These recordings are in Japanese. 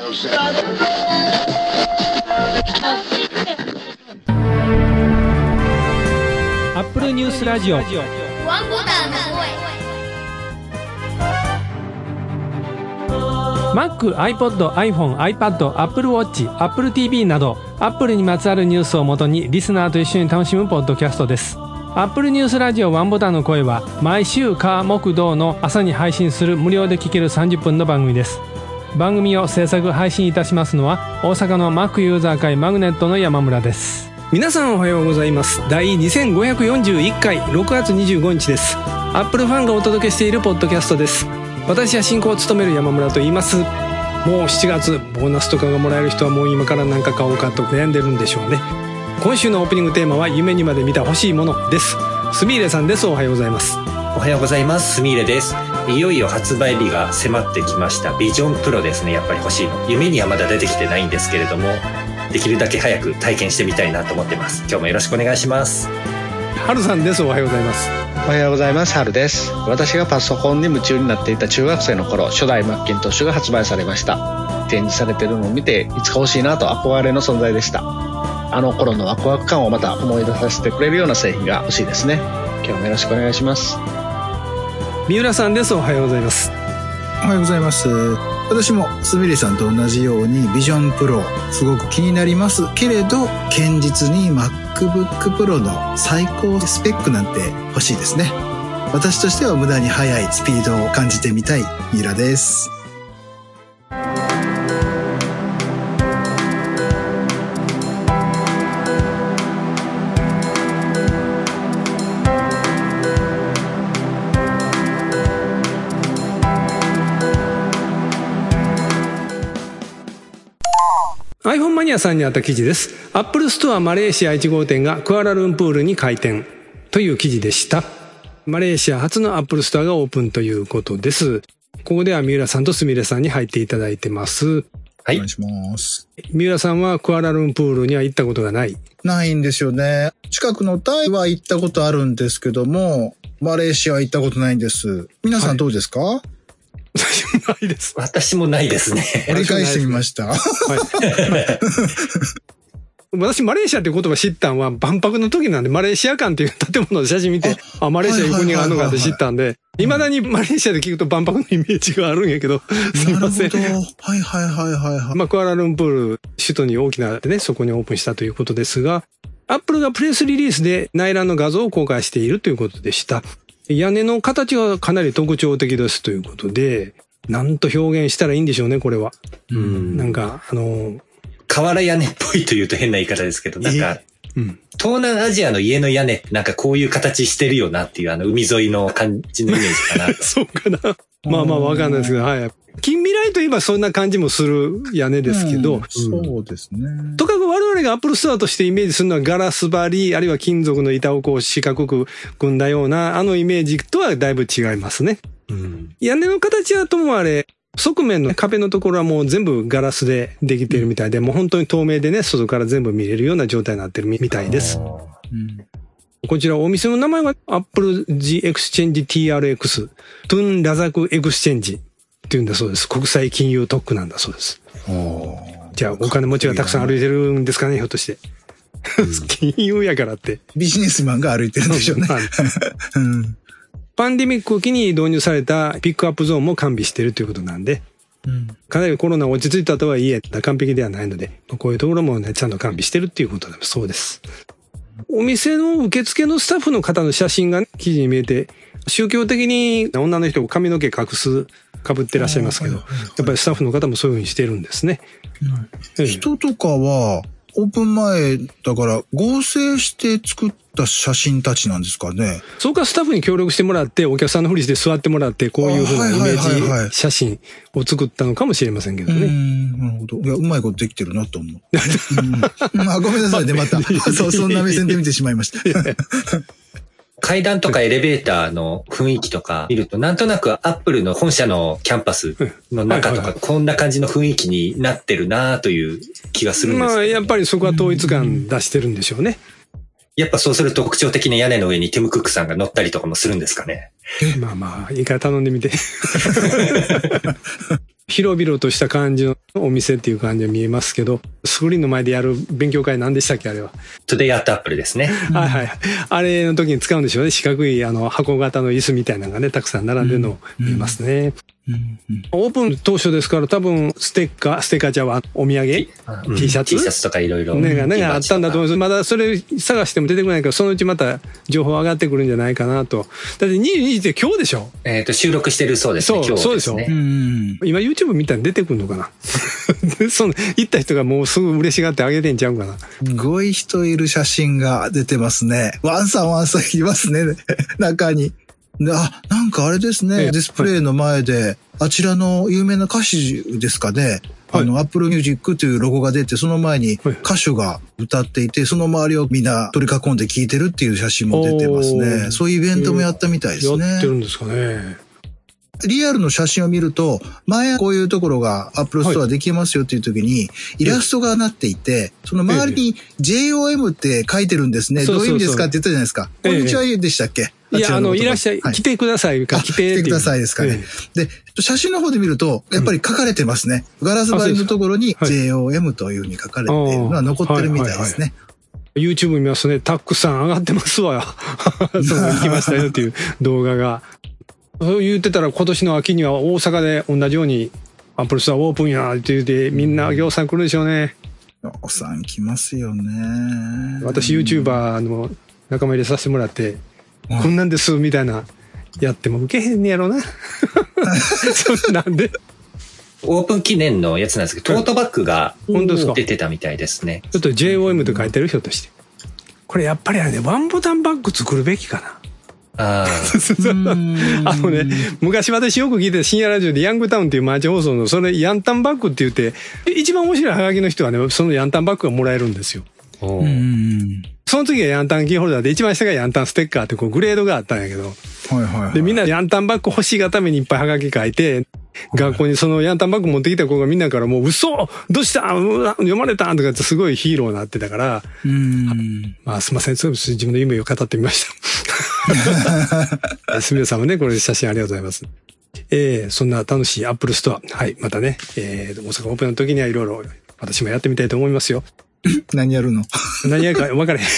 アップルニュースラジオワンボタンの声。Mac、iPod、iPhone、iPad、Apple Watch、Apple TV など Apple にまつわるニュースをもとにリスナーと一緒に楽しむポッドキャストです。Apple ニュースラジオワンボタンの声は毎週火木土の朝に配信する無料で聴ける30分の番組です。番組を制作配信いたしますのは大阪の Mac ユーザー会マグネットの山村です。皆さんおはようございます。第2541回6月25日です。 Apple ファンがお届けしているポッドキャストです。私は進行を務める山村と言います。もう7月ボーナスとかがもらえる人はもう今から何か買おうかと悩んでるんでしょうね。今週のオープニングテーマは夢にまで見た欲しいものです。すみれさんです。おはようございます。 おはようございます。すみれです。いよいよ発売日が迫ってきましたビジョンプロですね。やっぱり欲しいの。夢にはまだ出てきてないんですけれども、できるだけ早く体験してみたいなと思ってます。今日もよろしくお願いします。 はるさんです。おはようございます。 おはようございます。はるです。私がパソコンに夢中になっていた中学生の頃、初代マッキントッシュが発売されました。展示されているのを見ていつか欲しいなと憧れの存在でした。あの頃のワクワク感をまた思い出させてくれるような製品が欲しいですね。今日もよろしくお願いします。 三浦さんです。おはようございます。 おはようございます。私もすみれさんと同じようにビジョンプロすごく気になりますけれど、堅実に MacBook Pro の最高スペックなんて欲しいですね。私としては無駄に速いスピードを感じてみたい三浦です。 iPhone マニアさんにあった記事です。Apple Store マレーシア1号店がクアラルンプールに開店という記事でした。マレーシア初の Apple Store がオープンということです。ここでは三浦さんとすみれさんに入っていただいてます。 はい。お願いします。 三浦さんはクアラルンプールには行ったことがない。 ないんですよね。近くのタイは行ったことあるんですけども、マレーシアは行ったことないんです。皆さんどうですか？はい、 ないです。 私もないですね。 折り返してみました。はい。 私マレーシアっていう言葉知ったんは万博の時なんで、マレーシア館っていう建物の写真見て、マレーシア行く国があるのかって知ったんで、未だにマレーシアで聞くと万博のイメージがあるんやけど、すいません。 なるほど。はいはいはいはい。 クアラルンプール、首都に大きなね、そこにオープンしたということですが、アップルがプレスリリースで内覧の画像を公開しているということでした。屋根の形がかなり特徴的ですということで、なんと表現したらいいんでしょうね、これは。なんか、 瓦屋根っぽいというと変な言い方ですけど、なんか、東南アジアの家の屋根、なんかこういう形してるよなっていう、海沿いの感じのイメージかな。 そうかな。まあわかんないですけど、はい。近未来といえばそんな感じもする屋根ですけど、 そうですね。 とかく我々がアップルストアとしてイメージするのはガラス張り、あるいは金属の板をこう四角く組んだような、イメージとはだいぶ違いますね。屋根の形はともあれ、側面の壁のところはもう全部ガラスでできているみたいで、もう本当に透明でね、外から全部見れるような状態になってるみたいです。こちらお店の名前は Apple The Exchange TRX、トゥンラザクエクスチェンジっていうんだそうです。国際金融特区なんだそうです。じゃあお金持ちがたくさん歩いてるんですかね、ひょっとして。金融やからって。 ビジネスマンが歩いてるんでしょうね。 パンデミックを機に導入されたピックアップゾーンも完備しているということなんで、かなりコロナ落ち着いたとはいえ、完璧ではないので、こういうところもね、ちゃんと完備してるっていうことだそうです。お店の受付のスタッフの方の写真が記事に見えて、宗教的に女の人が髪の毛被ってらっしゃいますけど、やっぱりスタッフの方もそういうふうにしてるんですね。 人とかは、オープン前だから合成して作った写真たちなんですかね。 そうか、スタッフに協力してもらって、お客さんのふりして座ってもらって、こういうふうなイメージ写真を作ったのかもしれませんけどね。 なるほど。いや、うまいことできてるなと思う。ごめんなさいね、また。そんな目線で見てしまいました。 階段とかエレベーターの雰囲気とか見ると、なんとなくアップルの本社のキャンパスの中とか、こんな感じの雰囲気になってるなという気がするんですけど。 やっぱりそこは統一感出してるんでしょうね。 やっぱそうすると特徴的な屋根の上にティム・クックさんが乗ったりとかもするんですかね。 まあまあ、いいから頼んでみて。広々とした感じのお店っていう感じが見えますけど、スクリーンの前でやる勉強会何でしたっけあれは。 Today at Apple ですね。 はいはい。あれの時に使うんでしょうね。四角い箱型の椅子みたいなのがね、たくさん並んでるのを見えますね。オープン当初ですから多分ステッカーちゃうわ、お土産、T シャツ T シャツとかいろいろ。 ねがあったんだと思います。まだそれ探しても出てこないから、そのうちまた情報上がってくるんじゃないかなと。だって22日って今日でしょ？ 収録してるそうですね。今日ですね。 今 YouTube 見たら出てくるのかな行った人がもうすぐ嬉しがってあげてんちゃうかな。 すごい人いる写真が出てますね。ワンさんいますね。中に。なんかあれですね。ディスプレイの前で、あちらの有名な歌手ですかね。Apple Music というロゴが出て、その前に歌手が歌っていて、その周りをみんな取り囲んで聴いてるっていう写真も出てますね。そういうイベントもやったみたいですね。 やってるんですかね。 リアルの写真を見ると、前こういうところが Apple Store できますよっていう時に、イラストがなっていて、その周りに JOM って書いてるんですね。どういう意味ですかって言ったじゃないですか。こんにちはでしたっけ？ いや、いらっしゃい、来てくださいか、来てくださいですかね。で、写真の方で見ると、やっぱり書かれてますね。ガラス張りのところに JOM という風に書かれているのは残ってるみたいですね。 YouTube 見ますね。たくさん上がってますわよ。行きましたよっていう動画が。そう言ってたら今年の秋には大阪で同じようにアップルストアオープンやって言ってみんな行さん来るでしょうね。 行さん来ますよね。 私 YouTuber の仲間入れさせてもらって、こんなんですみたいなやっても受けへんねやろな。そんなんで。 オープン記念のやつなんですけど、トートバッグが出てたみたいですね。 ちょっと JOM と書いてるひょっとして。これやっぱりあれね、ワンボタンバッグ作るべきかな。昔私よく聞いてた深夜ラジオでヤングタウンっていうマーチ放送のそれヤンタンバッグって言って、一番面白いハガキの人はね、そのヤンタンバッグがもらえるんですよ。その次がヤンタンキーホルダーで一番下がヤンタンステッカーってこうグレードがあったんやけど。で、みんなヤンタンバッグ欲しいがためにいっぱいハガキ書いて、学校にそのヤンタンバッグ持ってきた子がみんなからもう嘘どうした読まれたとかってすごいヒーローになってたから、まあすいません、自分の夢を語ってみました。すみれさんもね、これ写真ありがとうございます。そんな楽しいアップルストア。はい、またね、大阪オープンの時にはいろいろ私もやってみたいと思いますよ。 何やるの？ 何やるか分からへん。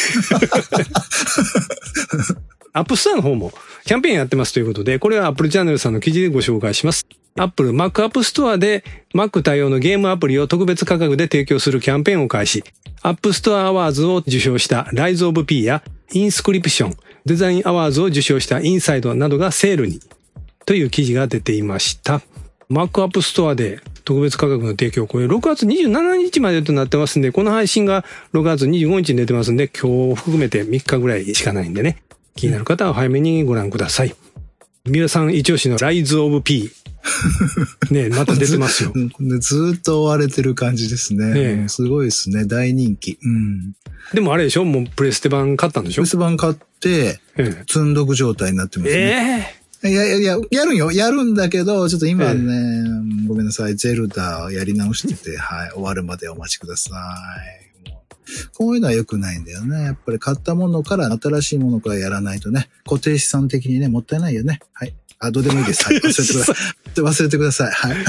アップストアの方もキャンペーンやってますということで、これは Apple チャンネルさんの記事でご紹介します。Apple Mac App Store で Mac 対応のゲームアプリを特別価格で提供するキャンペーンを開始。App Store Awards を受賞した Rise of P や Inscription、デザインアワーズを受賞したインサイドなどがセールにという記事が出ていました。Mac App Store で特別価格の提供、これ6月27日までとなってますんで、この配信が6月25日に出てますんで、今日含めて3日ぐらいしかないんでね、気になる方は早めにご覧ください。皆さん一押しの Rise of P。ね、また出てますよ。 ずっと追われてる感じですね。すごいですね。大人気。 でもあれでしょ？もうプレステ版買ったんでしょ？ プレステ版買って、積んどく状態になってますね。やるんだけど、ちょっと今ね、ごめんなさい、ゼルダやり直してて、はい、終わるまでお待ちください。こういうのは良くないんだよね。やっぱり買ったものから、新しいものからやらないとね、固定資産的にね、もったいないよね。はい。どうでもいいです。はい。忘れてください。はい。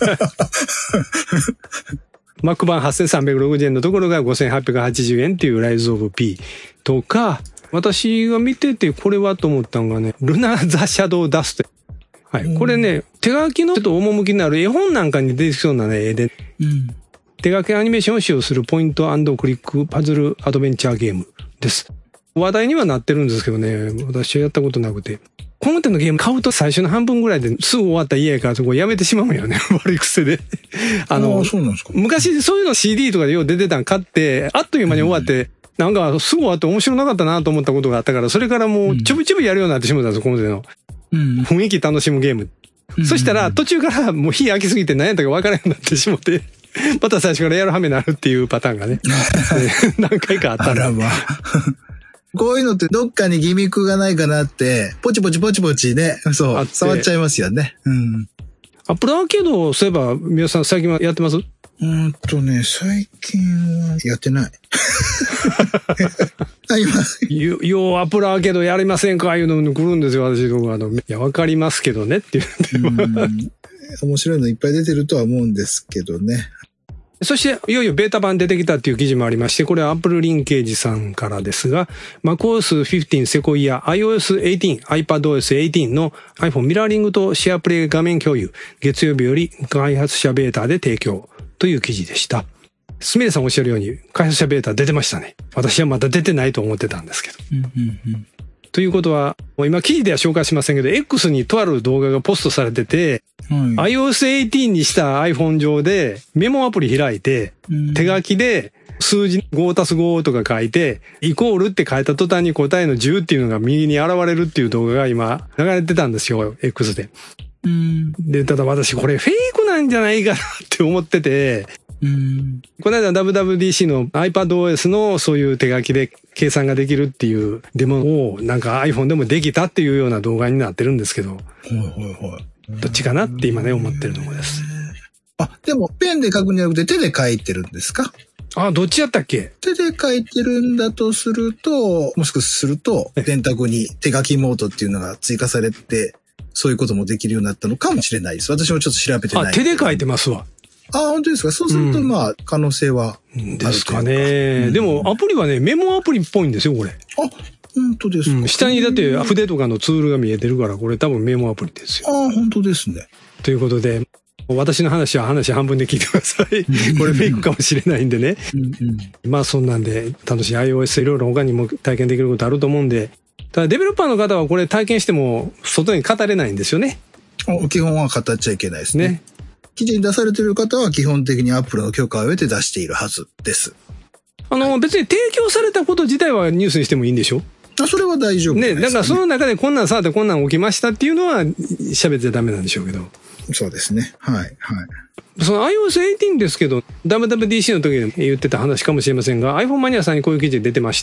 Mac 版8360円のところが5880円っていう Rise of P とか、私が見ててこれはと思ったのがね、ルナ・ザ・シャドウ・ダスト。はい。これね、手書きのちょっと趣のある絵本なんかに出てきそうなね、絵で、手書きアニメーションを使用するポイント&クリックパズルアドベンチャーゲームです。話題にはなってるんですけどね、私はやったことなくて。この手のゲーム買うと最初の半分ぐらいですぐ終わった家やからそこやめてしまうんよね。悪い癖で。 そうなんですか。 昔そういうの CD とかでよう出てたん買って、あっという間に終わって、なんかすぐ終わって面白なかったなと思ったことがあったから、それからもうちょびちょびやるようになってしまったんですよ、この手の。雰囲気楽しむゲーム。そしたら途中からもう火飽きすぎて何やったか分からなくなってしまって、また最初からやるはめになるっていうパターンがね、何回かあったら。 こういうのってどっかにギミックがないかなって、ポチポチね、そう、触っちゃいますよね。 アップルアーケード、そういえば、皆さん最近はやってます？ 最近はやってない。 今。ようアプラーけどやりませんかいうの来るんですよ、私のいや、わかりますけどねっていう。 面白いのいっぱい出てるとは思うんですけどね。 そして、いよいよベータ版出てきたっていう記事もありまして、これは Apple リンケージさんからですが、macOS 15 Sequoia iOS 18 iPadOS 18の iPhone ミラーリングとシェアプレイ画面共有、月曜日より開発者ベータで提供という記事でした。すみれさんおっしゃるように、開発者ベータ出てましたね。私はまだ出てないと思ってたんですけど。ということは、今記事では紹介しませんけど、X にとある動画がポストされてて、iOS 18にした iPhone 上でメモアプリ開いて、手書きで数字 5+5 とか書いて、イコールって書いた途端に答えの10っていうのが右に現れるっていう動画が今流れてたんですよ、X で。で、ただ私これフェイクなんじゃないかなって思ってて、この間 WWDC の iPadOS のそういう手書きで計算ができるっていうデモをなんか iPhone でもできたっていうような動画になってるんですけど、どっちかなって今ね思ってるところです。 でもペンで書くんじゃなくて手で書いてるんですか？ どっちやったっけ？ 手で書いてるんだとすると、もしかすると電卓に手書きモードっていうのが追加されて、そういうこともできるようになったのかもしれないです。私もちょっと調べてない。 手で書いてますわ。 本当ですか？そうすると可能性はあるですかね。でもアプリはね、メモアプリっぽいんですよ、これ。 本当ですか？ 下にだって筆とかのツールが見えてるから、これ多分メモアプリですよ。 本当ですね。 ということで、私の話は話半分で聞いてください。これフェイクかもしれないんでね。そんなんで楽しい iOS いろいろ他にも体験できることあると思うんで、ただデベロッパーの方はこれ体験しても外に語れないんですよね。 基本は語っちゃいけないですね。記事に出されている方は基本的に Apple の許可を得て出しているはずです。 別に提供されたこと自体はニュースにしてもいいんでしょ？ それは大丈夫ですね。 だからその中でこんなん触ってこんなん起きましたっていうのは喋っちゃダメなんでしょうけど。 そうですね。はい。 その iOS 18ですけど、WWDC の時に言ってた話かもしれませんが、iPhone マニアさんにこういう記事出てました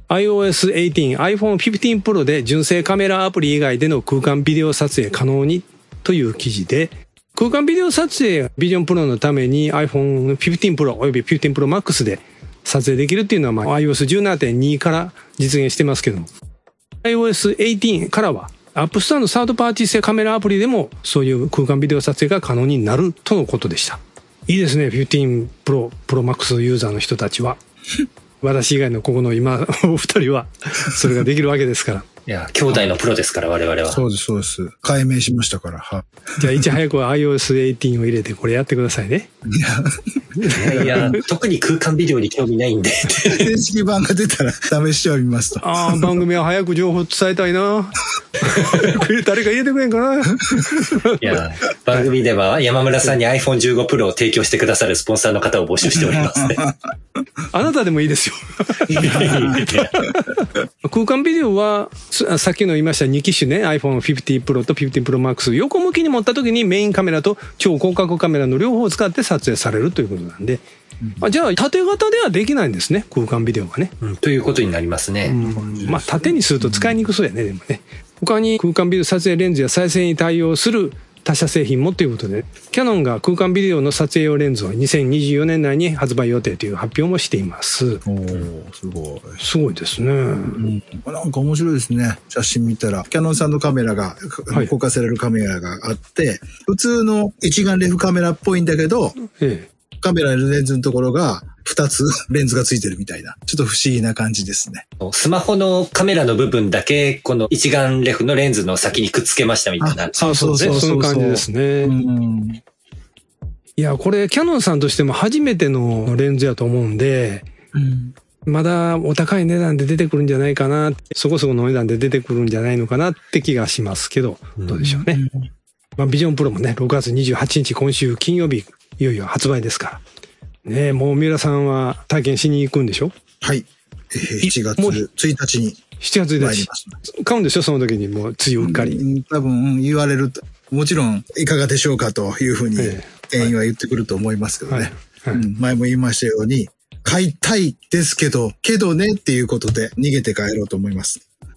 。iOS 18、iPhone 15 Pro で純正カメラアプリ以外での空間ビデオ撮影可能にという記事で、空間ビデオ撮影ビジョンプロのために iPhone 15 Pro および15 Pro Max で撮影できるっていうのはiOS 17.2 から実現してますけども、iOS 18からはApp Store のサードパーティー製カメラアプリでもそういう空間ビデオ撮影が可能になるとのことでした。いいですね、15 Pro Max ユーザーの人たちは。私以外のここの今お二人はそれができるわけですから。 いや、兄弟のプロですから、我々は。 そうです。解明しましたから。 じゃあ、いち早く iOS 18を入れて、これやってくださいね。 いや、特に空間ビデオに興味ないんで。 正式版が出たら試してはみますと。 番組は早く情報伝えたいな。誰か入れてくれんかな。いや、番組では山村さんに iPhone 15 Pro を提供してくださるスポンサーの方を募集しておりますね。 あなたでもいいですよ。空間ビデオは、さっきの言いました2機種ね、iPhone 15 Pro と15 Pro Max 横向きに持った時にメインカメラと超広角カメラの両方を使って撮影されるということなんで、じゃあ縦型ではできないんですね、空間ビデオがね。 ということになりますね。 縦にすると使いにくそうやね、でもね。他に空間ビデオ撮影レンズや再生に対応する他社製品もということで、キヤノンが空間ビデオの撮影用レンズを2024年内に発売予定という発表もしています。すごいですね。 なんか面白いですね。写真見たら、キヤノンさんのカメラが、公開されるカメラがあって、普通の一眼レフカメラっぽいんだけど、カメラのレンズのところが2つレンズがついてるみたいな、ちょっと不思議な感じですね。 スマホのカメラの部分だけこの一眼レフのレンズの先にくっつけましたみたいな。 そういう感じですね。いや、これキヤノンさんとしても初めてのレンズやと思うんで、まだお高い値段で出てくるんじゃないかな、そこそこの値段で出てくるんじゃないのかなって気がしますけど、どうでしょうね。ビジョンプロもね、6月28日今週金曜日いよいよ発売ですからね。もう三浦さんは体験しに行くんでしょ？ はい。7月1日に 7月1日買うんでしょ？その時にもう梅雨うっかり。 多分言われると、もちろんいかがでしょうかというふうに店員は言ってくると思いますけどね。前も言いましたように、買いたいですけどねっていうことで逃げて帰ろうと思います。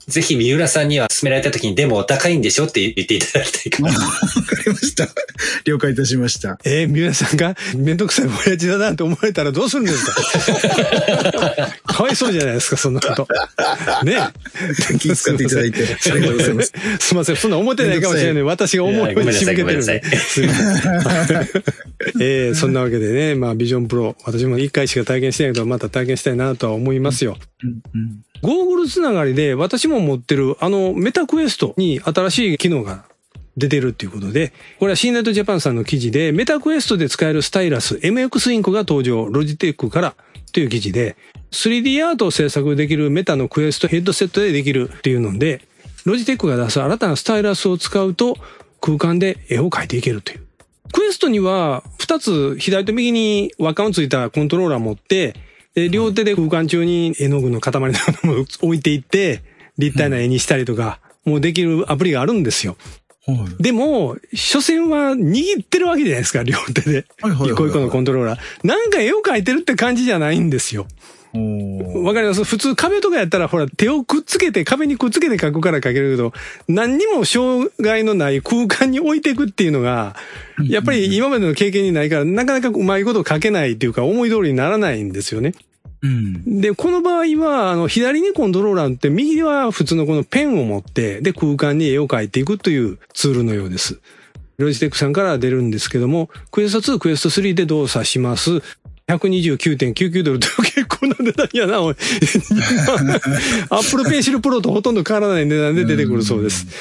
ぜひ三浦さんには勧められた時に、でもお高いんでしょって言っていただきたいかな。 わかりました。了解いたしました。 三浦さんがめんどくさい親父だなって思われたらどうするんですかかわいそうじゃないですか、そんなこと。ねえ。 気遣っていただいて。ありがとうございます。 すみません。そんな思ってないかもしれない。私が思うように仕向けてるんで。すみません。そんなわけでね、まあ、ビジョンプロ、私も1回しか体験してないけど、また体験したいなとは思いますよ。ゴーグルつながりで私も持ってるメタクエストに新しい機能が出てるっていうことで、これは C ネットジャパンさんの記事で、メタクエストで使えるスタイラス MX インクが登場、ロジテックからという記事で、3D アートを制作できるメタのクエストヘッドセットでできるっていうので、ロジテックが出す新たなスタイラスを使うと空間で絵を描いていけるという。クエストには2つ左と右に輪っかのついたコントローラー持って、両手で空間中に絵の具の塊なども置いていって、立体な絵にしたりとか、もうできるアプリがあるんですよ。でも、所詮は握ってるわけじゃないですか、両手で。一個一個のコントローラー。なんか絵を描いてるって感じじゃないんですよ。わかります？普通壁とかやったらほら手をくっつけて壁にくっつけて描くから描けるけど、何にも障害のない空間に置いていくっていうのが、やっぱり今までの経験にないからなかなかうまいこと描けないっていうか思い通りにならないんですよね。で、この場合は、左にコントローラーって右は普通のこのペンを持って、で空間に絵を描いていくというツールのようです。ロジテックさんから出るんですけども、クエスト2、クエスト3で動作します。$129.99 と結構な値段やな、おい。アップルペンシルプロとほとんど変わらない値段で出てくるそうです。ち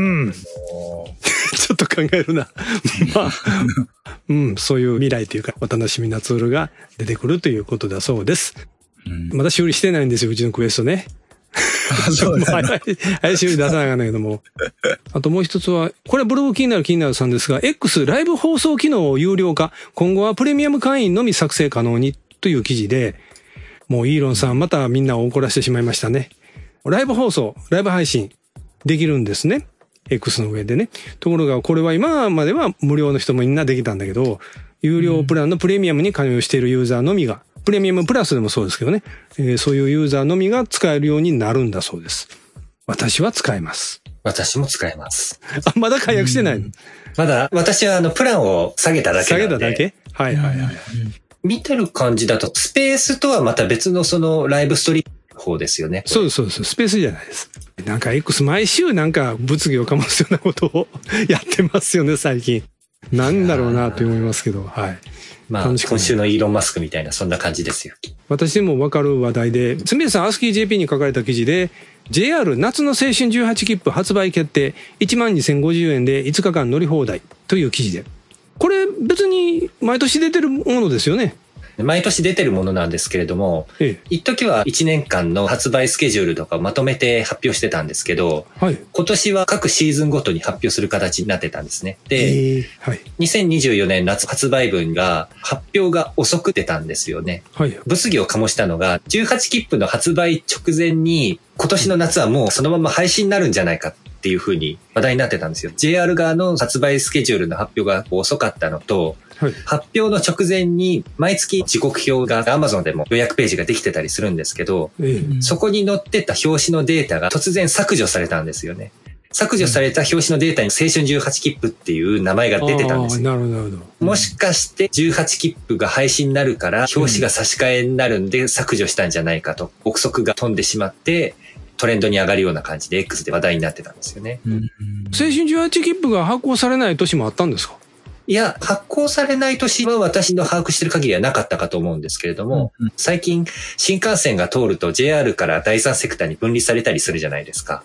ょっと考えるな。まあ、そういう未来というか、お楽しみなツールが出てくるということだそうです。まだ修理してないんですよ、うちのクエストね。そうだね。修理出さなあかんないけども。あともう一つは、これはブログ気になるさんですが、X ライブ放送機能を有料化、今後はプレミアム会員のみ作成可能にという記事で、もうイーロンさんまたみんなを怒らせてしまいましたね。ライブ放送、ライブ配信できるんですね。X の上でね。ところがこれは今までは無料の人もみんなできたんだけど、有料プランのプレミアムに加入しているユーザーのみが、プレミアムプラスでもそうですけどね、そういうユーザーのみが使えるようになるんだそうです。私は使えます。 私も使えます。 まだ解約してないの？ まだ、私はプランを下げただけなんで。 下げただけ？はい。 見てる感じだと、スペースとはまた別のそのライブストリーム方ですよね。 そうです。スペースじゃないです。なんか X 毎週なんか物議を醸すようなことをやってますよね、最近。なんだろうなと思いますけど、はい。 まあ、今週のイーロン・マスクみたいな、そんな感じですよ。 私でもわかる話題で、すみれさん、アスキー JP に書かれた記事で、JR 夏の青春18切符発売決定、12,050円で5日間乗り放題という記事で。これ別に毎年出てるものですよね。 毎年出てるものなんですけれども、一時は1年間の発売スケジュールとかまとめて発表してたんですけど、今年は各シーズンごとに発表する形になってたんですね。で、2024年夏発売分が発表が遅く出たんですよね。物議を醸したのが、18切符の発売直前に今年の夏はもうそのまま廃止になるんじゃないかっていう風に話題になってたんですよ。JR 側の発売スケジュールの発表が遅かったのと、発表の直前に毎月時刻表が Amazon でも予約ページができてたりするんですけど、そこに載ってた表紙のデータが突然削除されたんですよね。削除された表紙のデータに青春18切符っていう名前が出てたんですよ。もしかして18切符が廃止になるから表紙が差し替えになるんで削除したんじゃないかと憶測が飛んでしまってトレンドに上がるような感じで X で話題になってたんですよね。 青春18切符が発行されない年もあったんですか？ いや、発行されない年は私の把握してる限りはなかったかと思うんですけれども、最近新幹線が通ると JR から第三セクターに分離されたりするじゃないですか。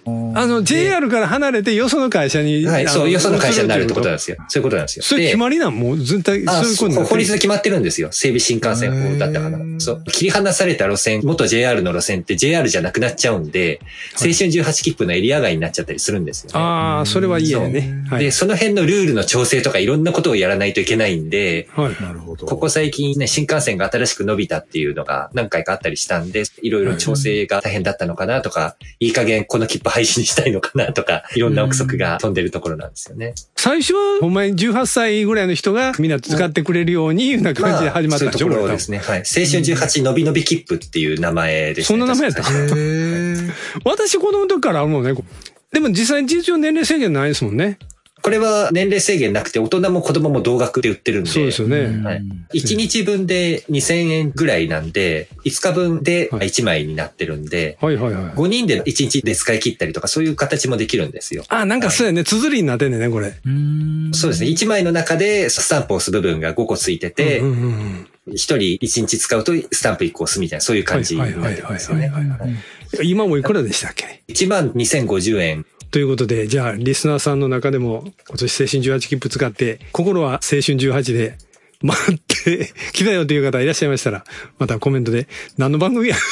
JR から離れてよその会社に。 はい、そう、よその会社になるってことなんですよ。そういうことなんですよ。 それ決まりなんもう絶対、そういうことなんです法律で決まってるんですよ。整備新幹線法だったかな。そう。切り離された路線、元 JR の路線って JR じゃなくなっちゃうんで、青春18切符のエリア外になっちゃったりするんですよね。 ああ、それは嫌やね。 で、その辺のルールの調整とかいろんなことをやらないといけないんで、 なるほど。 ここ最近ね、新幹線が新しく伸びたっていうのが何回かあったりしたんで、いろいろ調整が大変だったのかなとか、いい加減この切符廃止にしたいのかなとか、いろんな憶測が飛んでるところなんですよね。 最初はほんまに18歳ぐらいの人がみんな使ってくれるようにいうような感じで始まったんでしょ、 そういうところですね。はい。青春18のびのび切符っていう名前でしたね。 そんな名前やった私子供の時からあるもんね。でも実際に事実上年齢制限ないですもんね。 これは年齢制限なくて大人も子供も同額で売ってるんで。 そうですよね。 はい、1日分で2000円ぐらいなんで、5日分で1枚になってるんで、 はいはいはい。 5人で1日で使い切ったりとかそういう形もできるんですよ。 あ、なんかそうやね。綴りになってんねんね、これ。 そうですね。1枚の中でスタンプを押す部分が5個ついてて、1人1日使うとスタンプ1個押すみたいな、そういう感じになってるんですよね。 今もいくらでしたっけ？ 12,050 円。 ということで、じゃあ、リスナーさんの中でも、今年青春18切符使って、心は青春18で、待ってきたよという方いらっしゃいましたら、またコメントで、何の番組や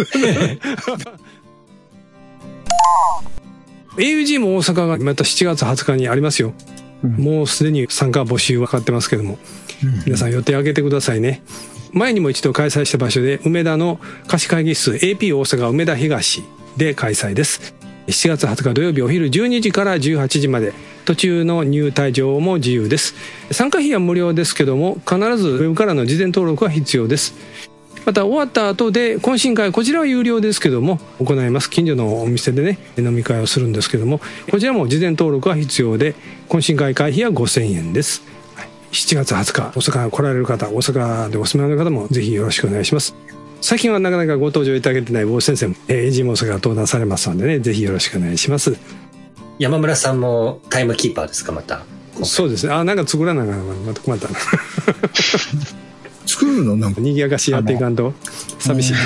AUG も大阪がまた7月20日にありますよ。もうすでに参加募集分かってますけども、皆さん予定上げてくださいね。前にも一度開催した場所で、梅田の貸し会議室 AP 大阪梅田東で開催です。7月20日土曜日お昼12時から18時まで、途中の入退場も自由です。参加費は無料ですけども、必ずウェブからの事前登録は必要です。また終わった後で懇親会、こちらは有料ですけども行います。近所のお店でね飲み会をするんですけども、こちらも事前登録は必要で、懇親会会費は5000円です。7月20日大阪来られる方、大阪でお住まいの方もぜひよろしくお願いします。最近はなかなかご登場いただけてない坊先生もAGも大阪が登壇されますのでね、ぜひよろしくお願いします。 山村さんもタイムキーパーですか？またそうですね。あ、なんか作らなあかん、また困ったな作るのなんか賑やかしやっていかんと寂しい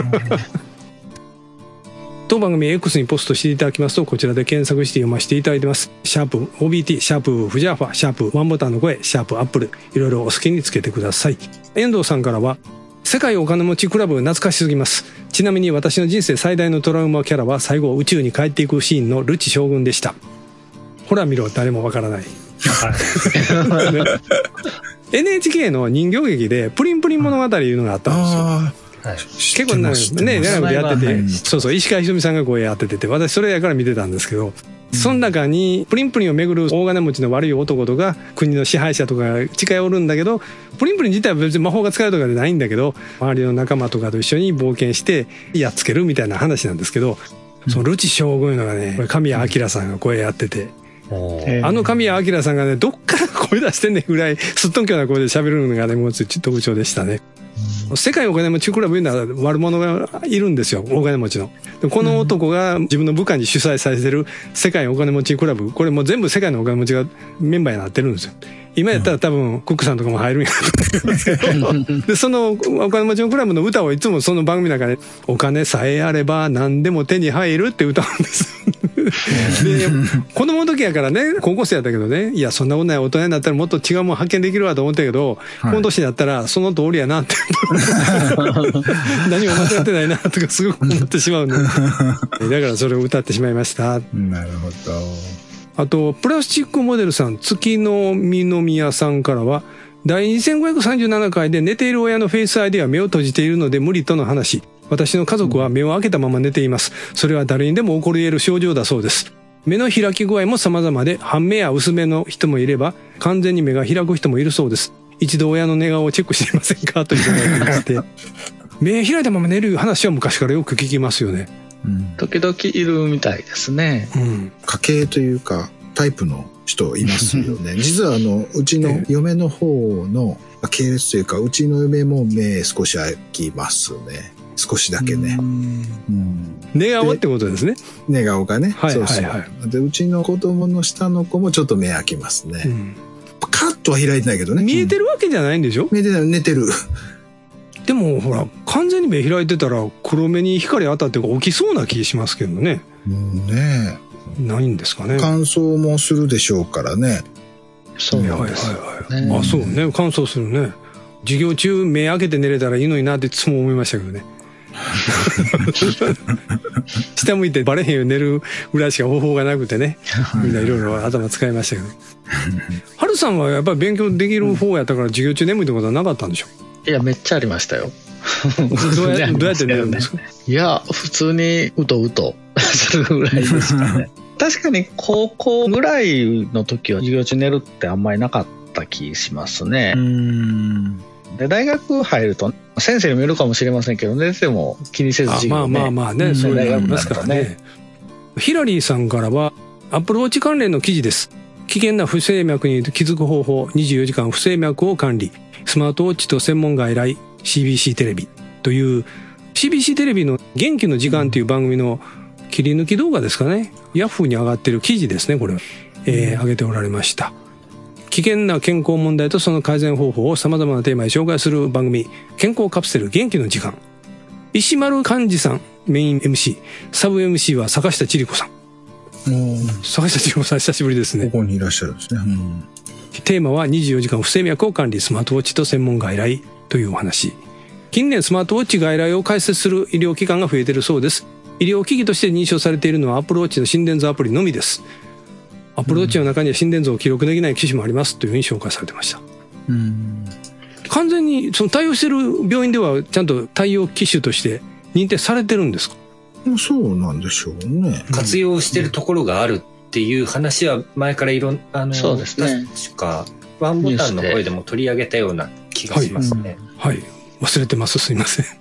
当番組 X にポストしていただきますと、こちらで検索して読ませていただいてます。シャープ OBT、シャープフジャーファ、シャープワンボタンの声、シャープアップル、いろいろお好きにつけてください。遠藤さんからは、世界お金持ちクラブ懐かしすぎます。ちなみに私の人生最大のトラウマキャラは最後宇宙に帰っていくシーンのルチ将軍でした。ほら見ろ、誰もわからない。NHK の人形劇でプリンプリン物語いうのがあったんですよ。はい、結構ね、長くやってて、そうそう、石川ひとみさんが声やってて、私それやから見てたんですけど、その中にプリンプリンをめぐる大金持ちの悪い男とか国の支配者とかが近寄るんだけど、プリンプリン自体は別に魔法が使えるとかじゃないんだけど、周りの仲間とかと一緒に冒険してやっつけるみたいな話なんですけど、そのルチ将軍のがね、これ神谷明さんが声やってて、あの神谷明さんがね、どっから声出してんねんぐらいすっとんきょうな声で喋るのがね、もう特徴でしたね。世界お金持ちクラブいうのは悪者がいるんですよ、お金持ちの。この男が自分の部下に主催されてる世界お金持ちクラブ、これもう全部世界のお金持ちがメンバーになってるんですよ。今やったら多分クックさんとかも入るんやと思いますけどで、そのお金持ちのクラブの歌をいつもその番組の中で、お金さえあれば何でも手に入るって歌うんですで、子供の時やからね、高校生やったけどね、いやそんなことない、大人になったらもっと違うもん発見できるわと思ったけど、この年になったらその通りやなって何も間違ってないなとかすごく思ってしまうのだからそれを歌ってしまいました。 なるほど。 あとプラスチックモデルさん、月の宮さんからは、第2537回で寝ている親のフェイス ID は目を閉じているので無理との話。私の家族は目を開けたまま寝ています。それは誰にでも起こり得る症状だそうです。目の開き具合も様々で、半目や薄目の人もいれば完全に目が開く人もいるそうです。一度親の寝顔をチェックしていませんかといただいてまして目開いたまま寝る話は昔からよく聞きますよね。 時々いるみたいですね。 家系というかタイプの人いますよね。実はうちの嫁の方の系列というか、うちの嫁も目少し開きますね。少しだけね。 寝顔ってことですね。 寝顔がね。 はいはいはい。 そうそう。で、うちの子供の下の子もちょっと目開きますね。カッとは開いてないけどね。 見えてるわけじゃないんでしょ？ 見えてない、寝てる。 でもほら、完全に目開いてたら黒目に光当たって起きそうな気しますけどね。 ねえ。ないんですかね。 乾燥もするでしょうからね。 そうなんですよね。 あ、そうね。乾燥するね。授業中目開けて寝れたらいいのになっていつも思いましたけどね。下向いてバレへんように寝るぐらいしか方法がなくてね、みんないろいろ頭使いましたけど。はるさんはやっぱり勉強できる方やったから授業中眠いってことはなかったんでしょ？ いや、めっちゃありましたよ。 どうやって寝るんですか？ いや、普通にうとうとするぐらいですかね。確かに高校ぐらいの時は授業中寝るってあんまりなかった気しますね。で大学入ると先生にもいるかもしれませんけど寝ても気にせず授業ね。 まあね、そういうのありますからね。ヒラリーさんからはアップルウォッチ関連の記事です。危険な不整脈に気づく方法、24時間不整脈を管理、スマートウォッチと専門外来 CBC テレビという CBC テレビの元気の時間という番組の切り抜き動画ですかね。ヤフーに上がっている記事ですね、これ。上げておられました。危険な健康問題とその改善方法を様々なテーマで紹介する番組、健康カプセル元気の時間。石丸幹二さん、メイン MC。サブ MC は坂下千里子さん。坂下千里子さん久しぶりですね。 ここにいらっしゃるんですね。 テーマは24時間不整脈を管理、スマートウォッチと専門外来というお話。近年スマートウォッチ外来を開設する医療機関が増えているそうです。医療機器として認証されているのは Apple Watch の心電図アプリのみです。Apple Watch の中には心電図を記録できない機種もありますというふうに紹介されてました。完全にその対応している病院ではちゃんと対応機種として認定されてるんですか？ そうなんでしょうね。 活用してるところがあるっていう話は前からそうですね。 確かワンボタンの声でも取り上げたような気がしますね。 はい、忘れてます。すいません。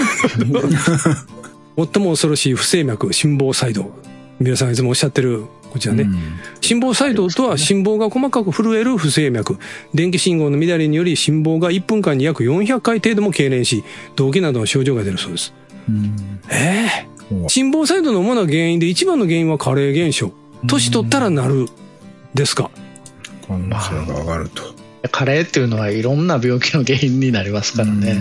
最も恐ろしい不整脈、心房細動。皆さんいつもおっしゃってるこちらね。心房細動とは心房が細かく震える不整脈。電気信号の乱れにより心房が1分間に約400回程度も痙攣し、動悸などの症状が出るそうです。心房細動の主な原因で一番の原因は加齢現象。年取ったらなるですか？ 可能性が上がると。 加齢っていうのはいろんな病気の原因になりますからね。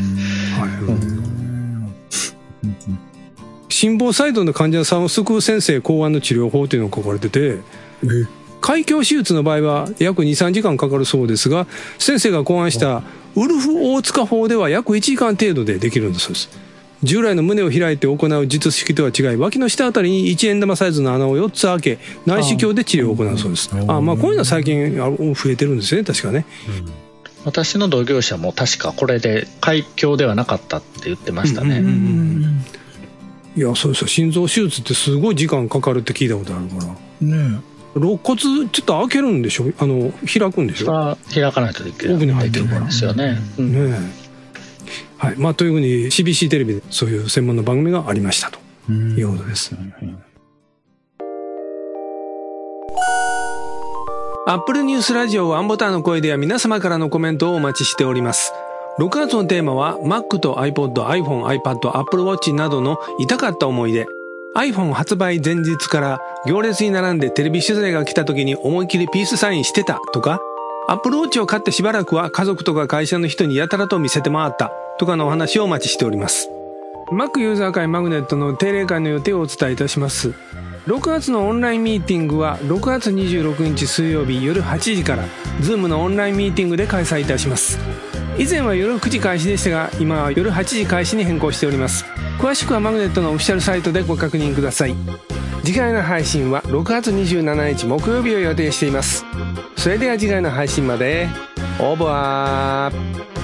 心房細動の患者さんを救う先生考案の治療法というのが書かれてて、開胸手術の場合は約 2,3 時間かかるそうですが、先生が考案したウルフ大塚法では約1時間程度でできるんだそうです。従来の胸を開いて行う術式とは違い、脇の下あたりに1円玉サイズの穴を4つ開け、内視鏡で治療を行うそうです。こういうのは最近増えてるんですね、確かね。 私の同業者も確かこれで開胸ではなかったって言ってましたね。 いや、そうですよ。心臓手術ってすごい時間かかるって聞いたことあるからね。肋骨ちょっと開けるんでしょ、開くんでしょ。 開かないとできる。 奥に入ってるからですよね。 はい。というふうに CBC テレビでそういう専門の番組がありましたということです。Apple ニュースラジオワンボタンの声では皆様からのコメントをお待ちしております。6月のテーマは Mac と iPod、iPhone、iPad、Apple Watch などの痛かった思い出。iPhone 発売前日から行列に並んでテレビ取材が来た時に思いっきりピースサインしてたとか、Apple Watch を買ってしばらくは家族とか会社の人にやたらと見せて回ったとかのお話をお待ちしております。Mac ユーザー会マグネットの定例会の予定をお伝えいたします。6月のオンラインミーティングは6月26日水曜日夜8時から Zoom のオンラインミーティングで開催いたします。以前は夜9時開始でしたが、今は夜8時開始に変更しております。詳しくはマグネットのオフィシャルサイトでご確認ください。次回の配信は6月27日木曜日を予定しています。それでは次回の配信までオーバー。